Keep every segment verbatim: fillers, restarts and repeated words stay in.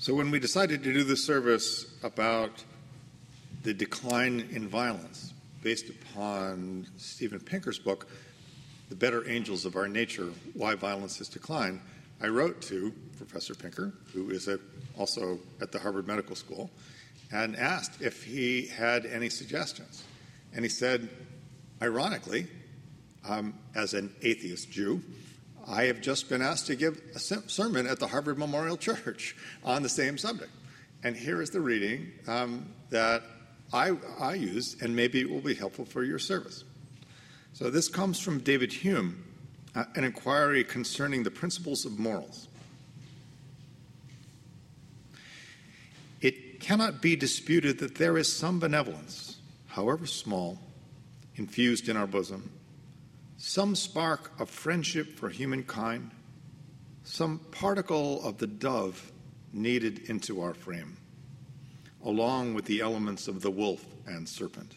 So when we decided to do this service about the decline in violence based upon Steven Pinker's book, The Better Angels of Our Nature, Why Violence Has Declined, I wrote to Professor Pinker, who is a, also at the Harvard Medical School, and asked if he had any suggestions. And he said, ironically, um, as an atheist Jew, I have just been asked to give a sermon at the Harvard Memorial Church on the same subject. And here is the reading um, that I, I use, and maybe it will be helpful for your service. So this comes from David Hume, uh, an inquiry concerning the principles of morals. It cannot be disputed that there is some benevolence, however small, infused in our bosom, some spark of friendship for humankind, some particle of the dove kneaded into our frame, along with the elements of the wolf and serpent.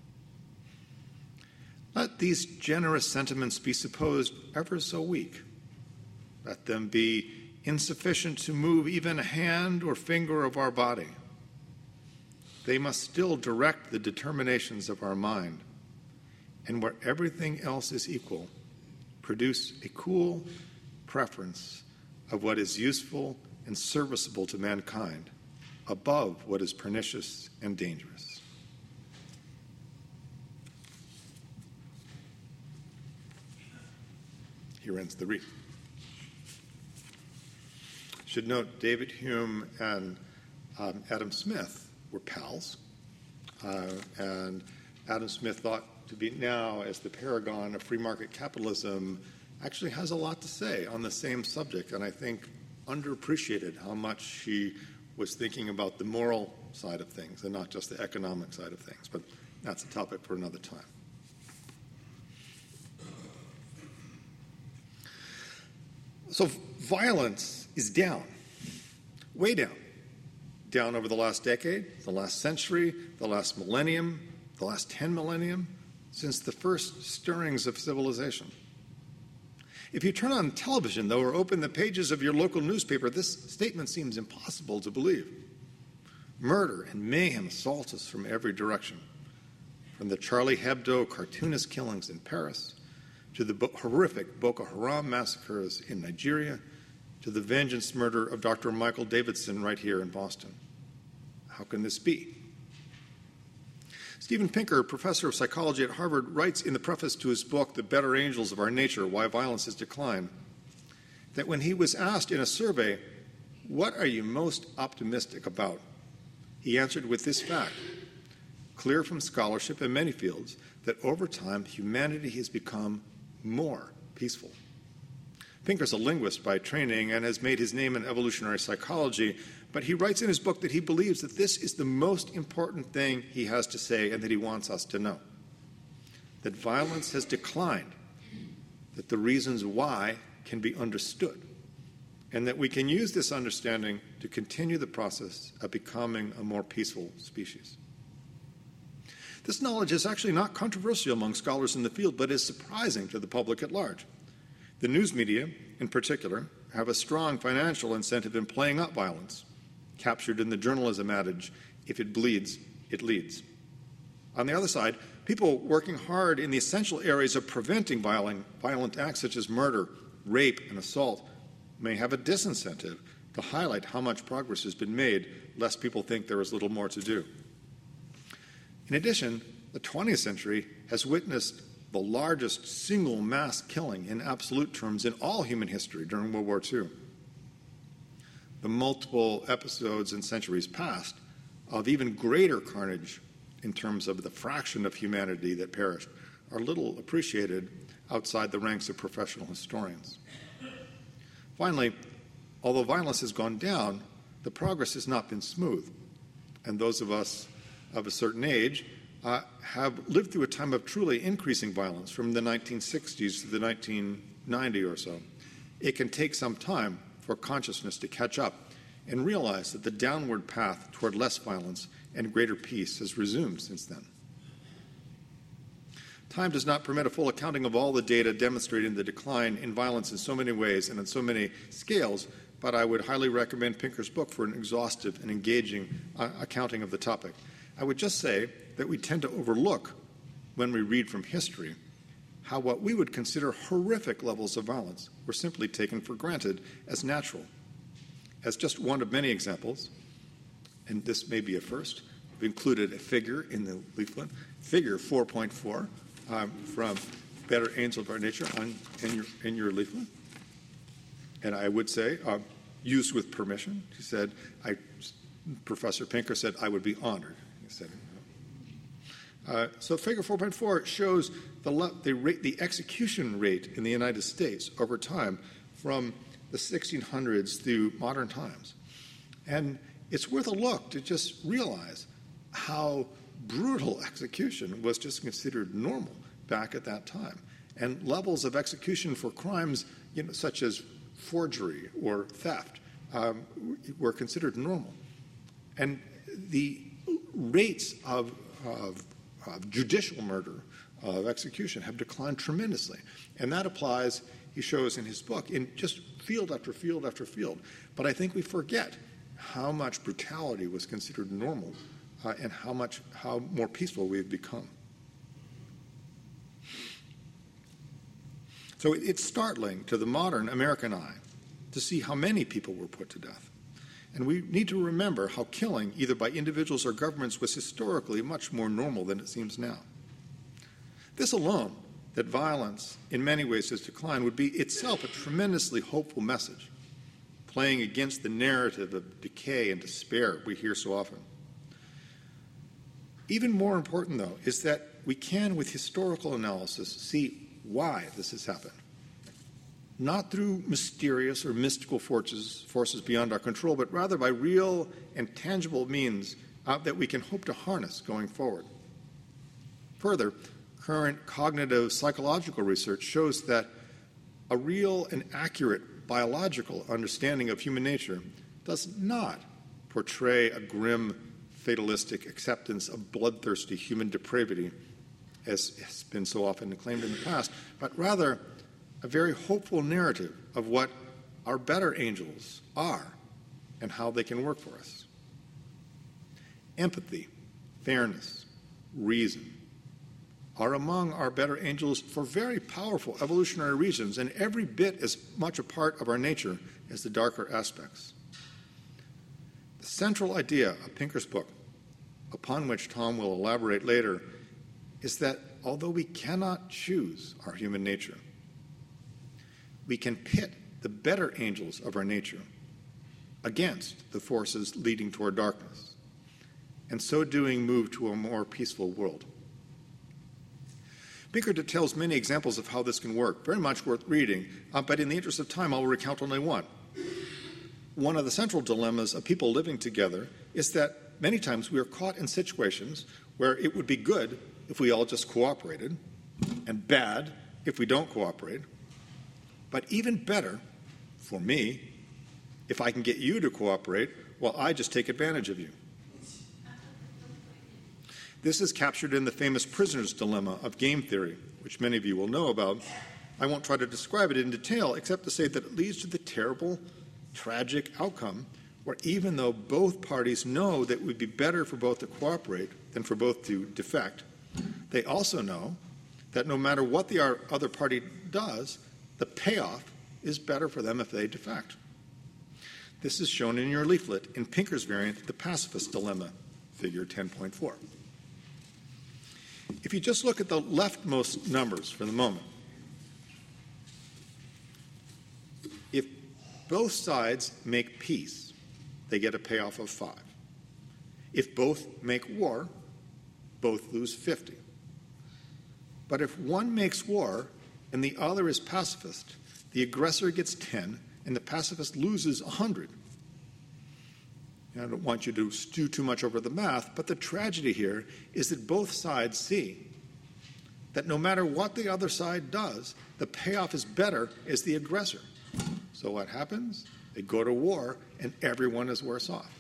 Let these generous sentiments be supposed ever so weak. Let them be insufficient to move even a hand or finger of our body. They must still direct the determinations of our mind, and where everything else is equal, produce a cool preference of what is useful and serviceable to mankind above what is pernicious and dangerous. Here ends the read. Should note, David Hume and um, Adam Smith were pals, uh, and Adam Smith thought to be now, as the paragon of free market capitalism, actually has a lot to say on the same subject, and I think underappreciated how much he was thinking about the moral side of things and not just the economic side of things. But that's a topic for another time. So violence is down, way down, down over the last decade, the last century, the last millennium, the last ten millennium, since the first stirrings of civilization. If you turn on television, though, or open the pages of your local newspaper, this statement seems impossible to believe. Murder and mayhem assault us from every direction, from the Charlie Hebdo cartoonist killings in Paris, to the bo- horrific Boko Haram massacres in Nigeria, to the vengeance murder of Doctor Michael Davidson right here in Boston. How can this be? Steven Pinker, professor of psychology at Harvard, writes in the preface to his book, The Better Angels of Our Nature, Why Violence Has Declined, that when he was asked in a survey, what are you most optimistic about? He answered with this fact, clear from scholarship in many fields, that over time humanity has become more peaceful. Pinker's a linguist by training and has made his name in evolutionary psychology, but he writes in his book that he believes that this is the most important thing he has to say and that he wants us to know. That violence has declined, that the reasons why can be understood, and that we can use this understanding to continue the process of becoming a more peaceful species. This knowledge is actually not controversial among scholars in the field, but is surprising to the public at large. The news media, in particular, have a strong financial incentive in playing up violence, captured in the journalism adage, if it bleeds, it leads. On the other side, people working hard in the essential areas of preventing violent, violent acts such as murder, rape, and assault may have a disincentive to highlight how much progress has been made, lest people think there is little more to do. In addition, the twentieth century has witnessed the largest single mass killing in absolute terms in all human history during World War Two. The multiple episodes in centuries past of even greater carnage in terms of the fraction of humanity that perished are little appreciated outside the ranks of professional historians. Finally, although violence has gone down, the progress has not been smooth, and those of us of a certain age uh, have lived through a time of truly increasing violence from the nineteen sixties to the nineteen ninety or so. It can take some time for consciousness to catch up and realize that the downward path toward less violence and greater peace has resumed since then. Time does not permit a full accounting of all the data demonstrating the decline in violence in so many ways and on so many scales, but I would highly recommend Pinker's book for an exhaustive and engaging uh, accounting of the topic. I would just say that we tend to overlook, when we read from history, how what we would consider horrific levels of violence were simply taken for granted as natural. As just one of many examples, and this may be a first, we've included a figure in the leaflet, figure four point four um, from Better Angels of Our Nature on, in, your, in your leaflet. And I would say, uh, used with permission. He said, I, Professor Pinker said, I would be honored. He said, uh, so figure four point four shows the, le- the, rate, the execution rate in the United States over time from the sixteen hundreds through modern times. And it's worth a look to just realize how brutal execution was just considered normal back at that time. And levels of execution for crimes, you know, such as forgery or theft um, were considered normal. And the rates of, of, of judicial murder, of execution, have declined tremendously. And that applies, he shows in his book, in just field after field after field. But I think we forget how much brutality was considered normal uh, and how much how more peaceful we have become. So it's startling to the modern American eye to see how many people were put to death. And we need to remember how killing, either by individuals or governments, was historically much more normal than it seems now. This alone, that violence in many ways has declined, would be itself a tremendously hopeful message, playing against the narrative of decay and despair we hear so often. Even more important, though, is that we can, with historical analysis, see why this has happened. Not through mysterious or mystical forces, forces beyond our control, but rather by real and tangible means uh, that we can hope to harness going forward. Further, current cognitive psychological research shows that a real and accurate biological understanding of human nature does not portray a grim, fatalistic acceptance of bloodthirsty human depravity, as has been so often claimed in the past, but rather a very hopeful narrative of what our better angels are and how they can work for us. Empathy, fairness, reason are among our better angels for very powerful evolutionary reasons, and every bit as much a part of our nature as the darker aspects. The central idea of Pinker's book, upon which Tom will elaborate later, is that although we cannot choose our human nature, we can pit the better angels of our nature against the forces leading toward darkness, and so doing move to a more peaceful world. Pinker details many examples of how this can work, very much worth reading, uh, but in the interest of time, I'll recount only one. One of the central dilemmas of people living together is that many times we are caught in situations where it would be good if we all just cooperated, and bad if we don't cooperate, but even better, for me, if I can get you to cooperate while I just take advantage of you. This is captured in the famous prisoner's dilemma of game theory, which many of you will know about. I won't try to describe it in detail, except to say that it leads to the terrible, tragic outcome where even though both parties know that it would be better for both to cooperate than for both to defect, they also know that no matter what the other party does, the payoff is better for them if they defect. This is shown in your leaflet in Pinker's variant, The Pacifist Dilemma, figure ten point four. If you just look at the leftmost numbers for the moment, if both sides make peace, they get a payoff of five. If both make war, both lose fifty. But if one makes war and the other is pacifist, the aggressor gets ten and the pacifist loses one hundred. I don't want you to stew too much over the math, but the tragedy here is that both sides see that no matter what the other side does, the payoff is better as the aggressor. So what happens? They go to war, and everyone is worse off.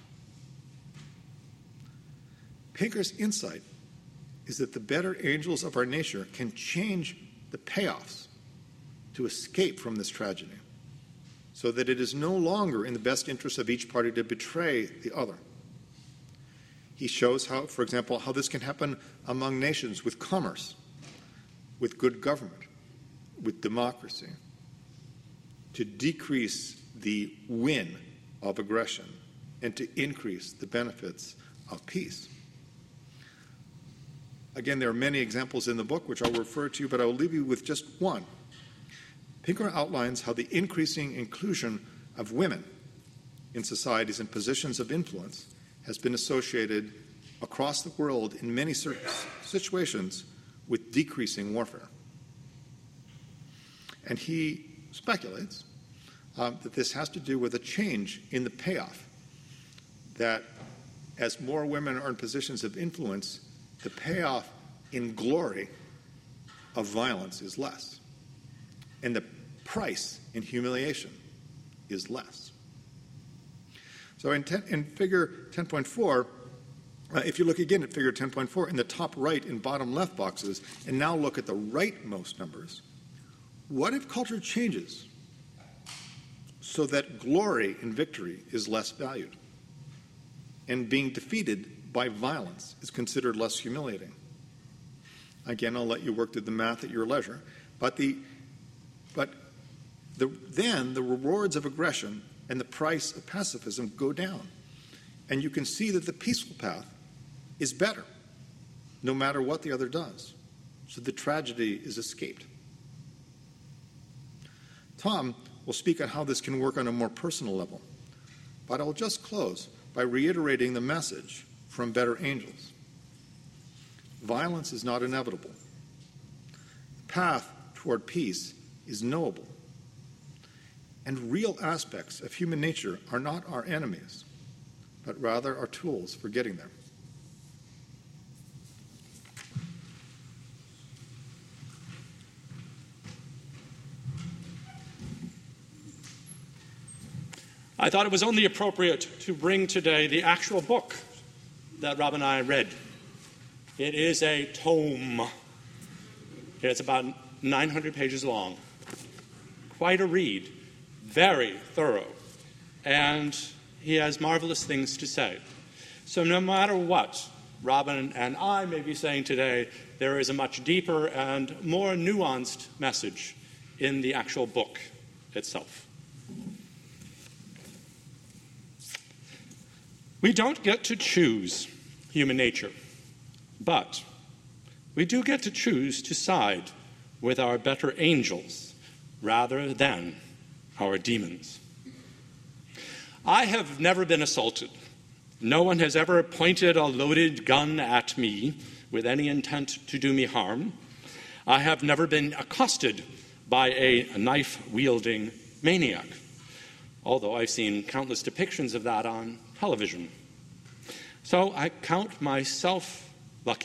Pinker's insight is that the better angels of our nature can change the payoffs to escape from this tragedy. so that it is no longer in the best interest of each party to betray the other. He shows how, for example, how this can happen among nations with commerce, with good government, with democracy, to decrease the win of aggression and to increase the benefits of peace. Again, there are many examples in the book which I'll refer to, but I will leave you with just one. Pinker outlines how the increasing inclusion of women in societies and positions of influence has been associated across the world in many situations with decreasing warfare. And he speculates um, that this has to do with a change in the payoff, that as more women are in positions of influence, the payoff in glory of violence is less, and the price in humiliation is less. So in, ten, in figure ten point four, uh, if you look again at figure ten point four, in the top right and bottom left boxes, and now look at the rightmost numbers, what if culture changes so that glory in victory is less valued and being defeated by violence is considered less humiliating? Again, I'll let you work through the math at your leisure, but the but the, then the rewards of aggression and the price of pacifism go down. And you can see that the peaceful path is better, no matter what the other does. So the tragedy is escaped. Tom will speak on how this can work on a more personal level, but I'll just close by reiterating the message from Better Angels. Violence is not inevitable. The path toward peace is knowable. And real aspects of human nature are not our enemies, but rather our tools for getting there. I thought it was only appropriate to bring today the actual book that Rob and I read. It is a tome. It's about nine hundred pages long. Quite a read. Very thorough. And he has marvelous things to say. So no matter what Robin and I may be saying today, there is a much deeper and more nuanced message in the actual book itself. We don't get to choose human nature, but we do get to choose to side with our better angels rather than our demons. I have never been assaulted. No one has ever pointed a loaded gun at me with any intent to do me harm. I have never been accosted by a knife-wielding maniac, although I've seen countless depictions of that on television. So I count myself lucky.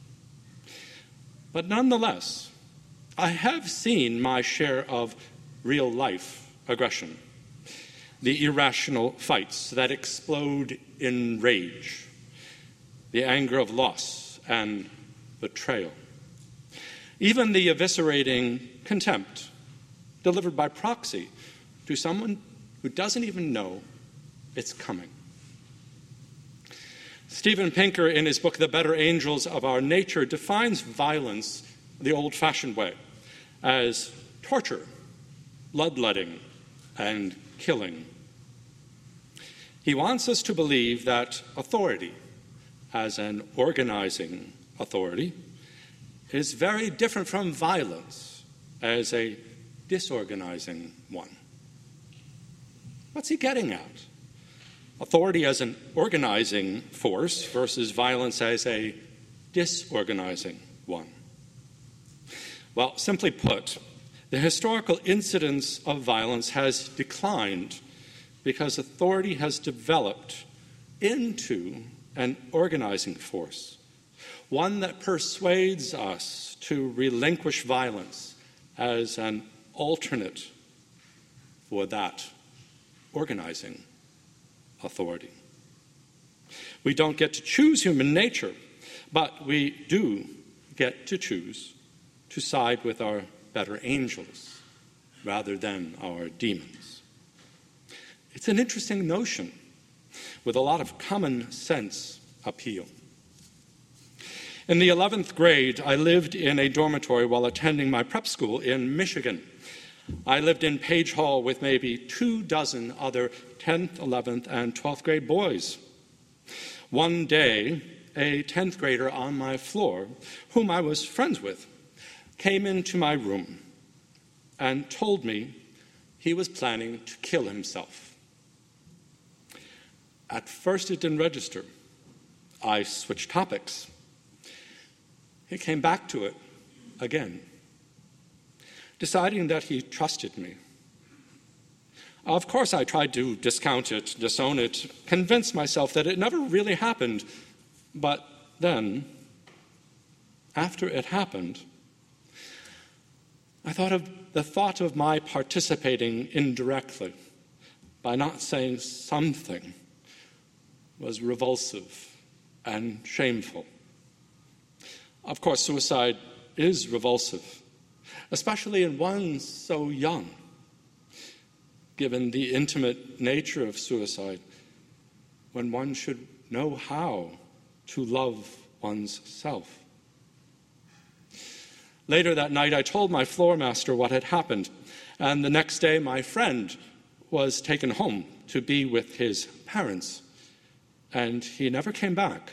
But nonetheless, I have seen my share of real-life aggression, the irrational fights that explode in rage, the anger of loss and betrayal, even the eviscerating contempt delivered by proxy to someone who doesn't even know it's coming. Steven Pinker, in his book, The Better Angels of Our Nature, defines violence the old-fashioned way as torture, bloodletting, and killing. He wants us to believe that authority, as an organizing authority, is very different from violence as a disorganizing one. What's he getting at? Authority as an organizing force versus violence as a disorganizing one. Well, simply put, the historical incidence of violence has declined because authority has developed into an organizing force, one that persuades us to relinquish violence as an alternate for that organizing authority. We don't get to choose human nature, but we do get to choose to side with our better angels rather than our demons. It's an interesting notion with a lot of common sense appeal. In the eleventh grade, I lived in a dormitory while attending my prep school in Michigan. I lived in Page Hall with maybe two dozen other tenth, eleventh, and twelfth grade boys. One day, a tenth grader on my floor, whom I was friends with, came into my room and told me he was planning to kill himself. At first, it didn't register. I switched topics. He came back to it again, deciding that he trusted me. Of course, I tried to discount it, disown it, convince myself that it never really happened. But then, after it happened, I thought of the thought of my participating indirectly by not saying something was revulsive and shameful. Of course, suicide is revulsive, especially in one so young. Given the intimate nature of suicide, when one should know how to love one's self. Later that night, I told my floor master what had happened, and the next day my friend was taken home to be with his parents, and he never came back.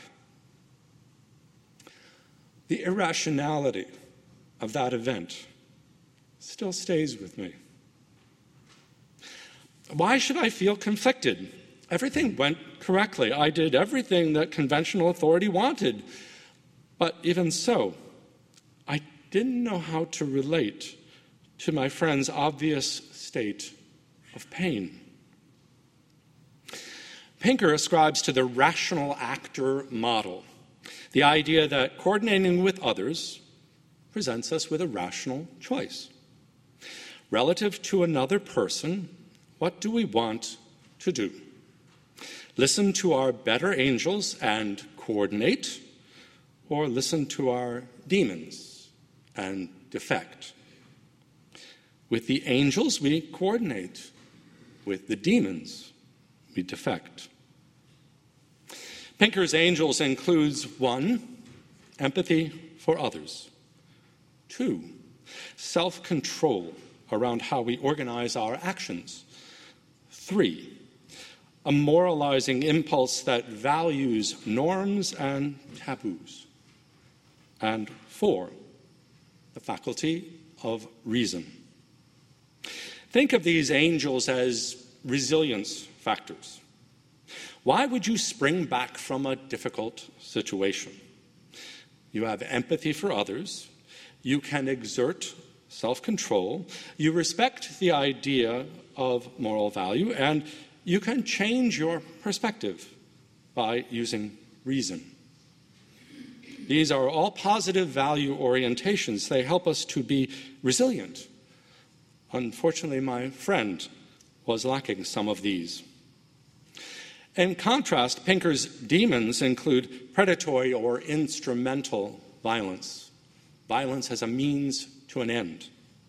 The irrationality of that event still stays with me. Why should I feel conflicted? Everything went correctly. I did everything that conventional authority wanted. But even so, I didn't know how to relate to my friend's obvious state of pain. Pinker ascribes to the rational actor model the idea that coordinating with others presents us with a rational choice. Relative to another person, what do we want to do? Listen to our better angels and coordinate, or listen to our demons and defect? With the angels, we coordinate. With the demons, we defect. Pinker's angels includes one, empathy for others. Two, self-control around how we organize our actions. Three, a moralizing impulse that values norms and taboos. And four, the faculty of reason. Think of these angels as resilience factors. Why would you spring back from a difficult situation? You have empathy for others. You can exert self-control. You respect the idea of moral value, and you can change your perspective by using reason. These are all positive value orientations. They help us to be resilient. Unfortunately, my friend was lacking some of these. In contrast, Pinker's demons include predatory or instrumental violence. Violence as a means to an end.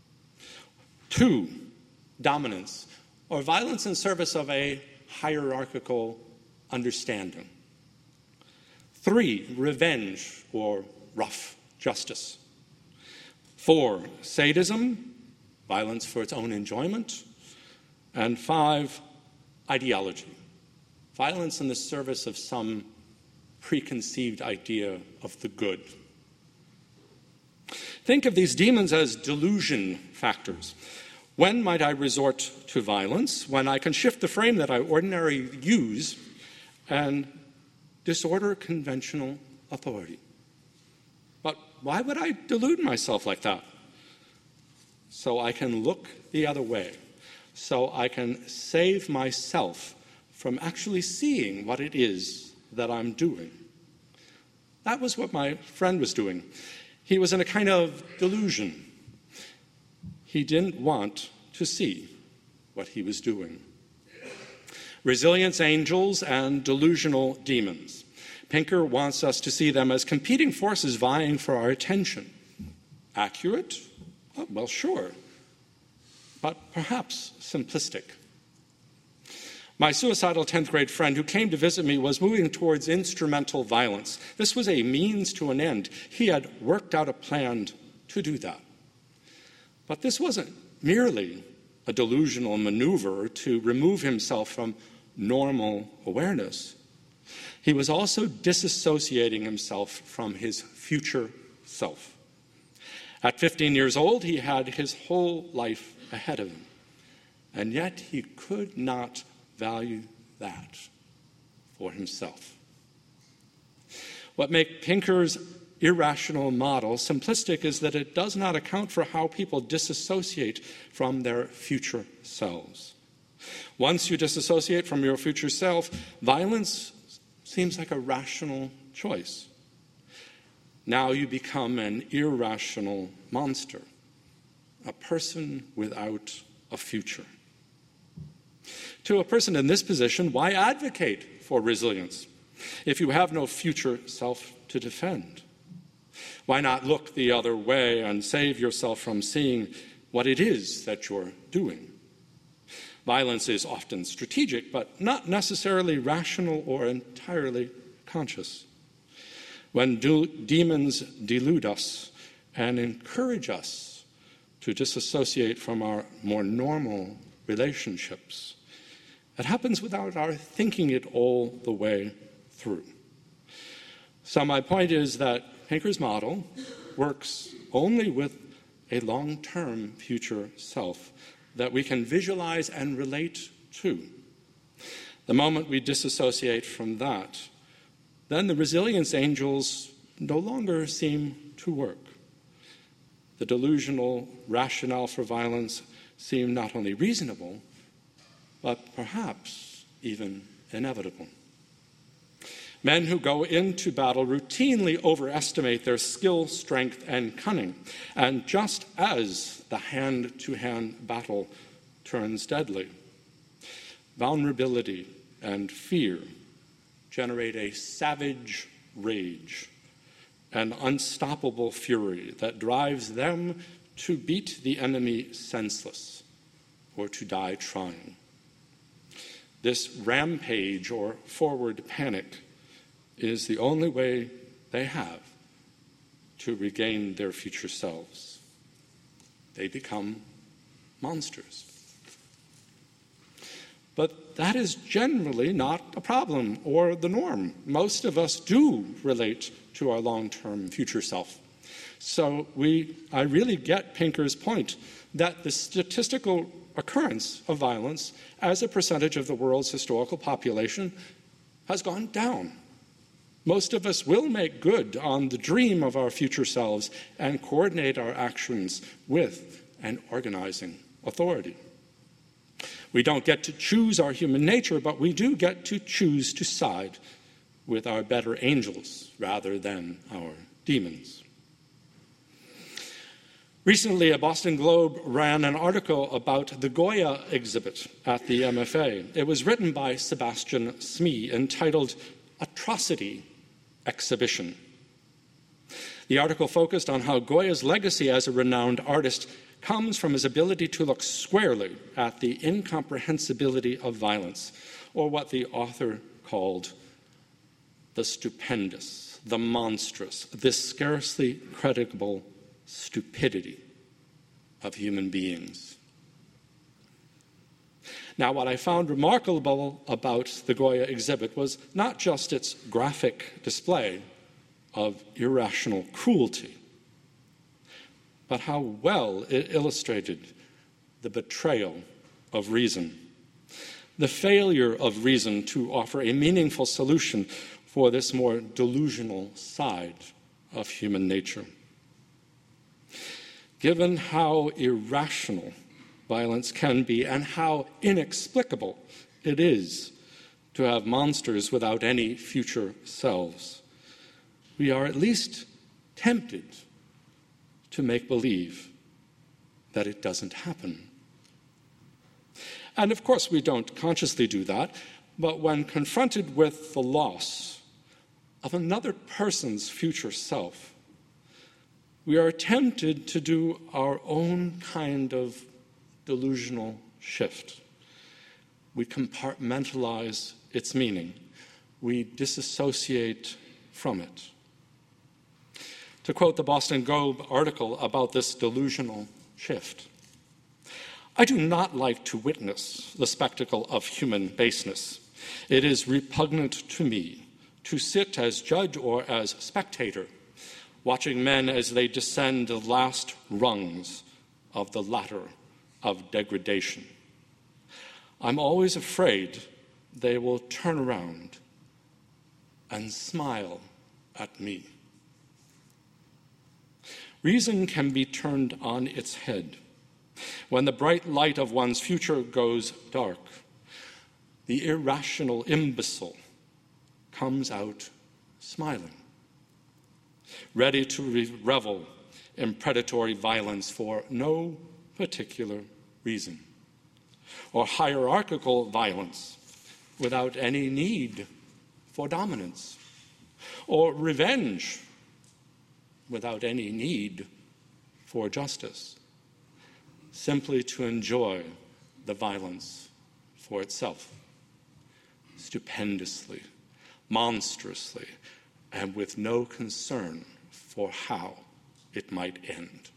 Two, dominance, or violence in service of a hierarchical understanding. Three, revenge, or rough justice. Four, sadism, violence for its own enjoyment. And five, ideology, violence in the service of some preconceived idea of the good. Think of these demons as delusion factors. When might I resort to violence? When I can shift the frame that I ordinarily use and disorder conventional authority. But why would I delude myself like that? So I can look the other way. So I can save myself from actually seeing what it is that I'm doing. That was what my friend was doing. He was in a kind of delusion. He didn't want to see what he was doing. Resilience angels and delusional demons. Pinker wants us to see them as competing forces vying for our attention. Accurate? Oh, well, sure. But perhaps simplistic. My suicidal tenth grade friend who came to visit me was moving towards instrumental violence. This was a means to an end. He had worked out a plan to do that. But this wasn't merely a delusional maneuver to remove himself from normal awareness. He was also disassociating himself from his future self. At fifteen years old, he had his whole life ahead of him, and yet he could not value that for himself. What makes Pinker's irrational model simplistic is that it does not account for how people disassociate from their future selves. Once you disassociate from your future self, violence seems like a rational choice. Now you become an irrational monster, a person without a future. To a person in this position, why advocate for resilience if you have no future self to defend? Why not look the other way and save yourself from seeing what it is that you're doing? Violence is often strategic, but not necessarily rational or entirely conscious. When do- demons delude us and encourage us to disassociate from our more normal relationships, it happens without our thinking it all the way through. So my point is that Pinker's model works only with a long-term future self that we can visualize and relate to. The moment we disassociate from that, then the resilience angels no longer seem to work. The delusional rationale for violence seem not only reasonable, but perhaps even inevitable. Men who go into battle routinely overestimate their skill, strength, and cunning. And just as the hand-to-hand battle turns deadly, vulnerability and fear generate a savage rage, an unstoppable fury that drives them to beat the enemy senseless or to die trying. This rampage or forward panic is the only way they have to regain their future selves. They become monsters. But that is generally not a problem or the norm. Most of us do relate to our long-term future self. So we, I really get Pinker's point that the statistical occurrence of violence as a percentage of the world's historical population has gone down. Most of us will make good on the dream of our future selves and coordinate our actions with an organizing authority. We don't get to choose our human nature, but we do get to choose to side with our better angels rather than our demons. Recently, a Boston Globe ran an article about the Goya exhibit at the M F A. It was written by Sebastian Smee, entitled Atrocity Exhibition. The article focused on how Goya's legacy as a renowned artist comes from his ability to look squarely at the incomprehensibility of violence, or what the author called the stupendous, the monstrous, this scarcely credible stupidity of human beings. Now, what I found remarkable about the Goya exhibit was not just its graphic display of irrational cruelty, but how well it illustrated the betrayal of reason, the failure of reason to offer a meaningful solution for this more delusional side of human nature. Given how irrational violence can be and how inexplicable it is to have monsters without any future selves, we are at least tempted to make believe that it doesn't happen. And of course, we don't consciously do that, but when confronted with the loss of another person's future self, we are tempted to do our own kind of delusional shift. we compartmentalize its meaning. We disassociate from it. To quote the Boston Globe article about this delusional shift, I do not like to witness the spectacle of human baseness. It is repugnant to me to sit as judge or as spectator, watching men as they descend the last rungs of the ladder of degradation. I'm always afraid they will turn around and smile at me. Reason can be turned on its head. When the bright light of one's future goes dark, the irrational imbecile comes out smiling, ready to re- revel in predatory violence for no particular reason, or hierarchical violence without any need for dominance, or revenge without any need for justice, simply to enjoy the violence for itself, stupendously, monstrously, and with no concern for how it might end.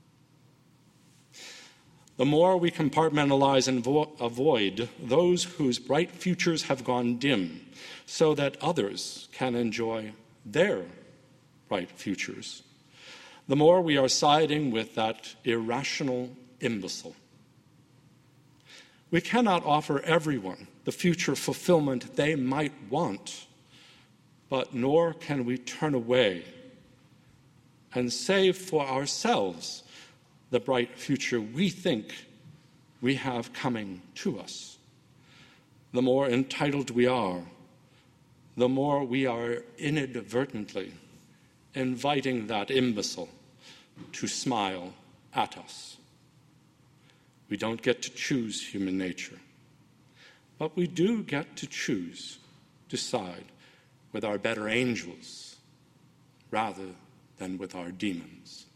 The more we compartmentalize and vo- avoid those whose bright futures have gone dim so that others can enjoy their bright futures, the more we are siding with that irrational imbecile. We cannot offer everyone the future fulfillment they might want, but nor can we turn away and save for ourselves the bright future we think we have coming to us. The more entitled we are, the more we are inadvertently inviting that imbecile to smile at us. We don't get to choose human nature, but we do get to choose to side with our better angels rather than with our demons.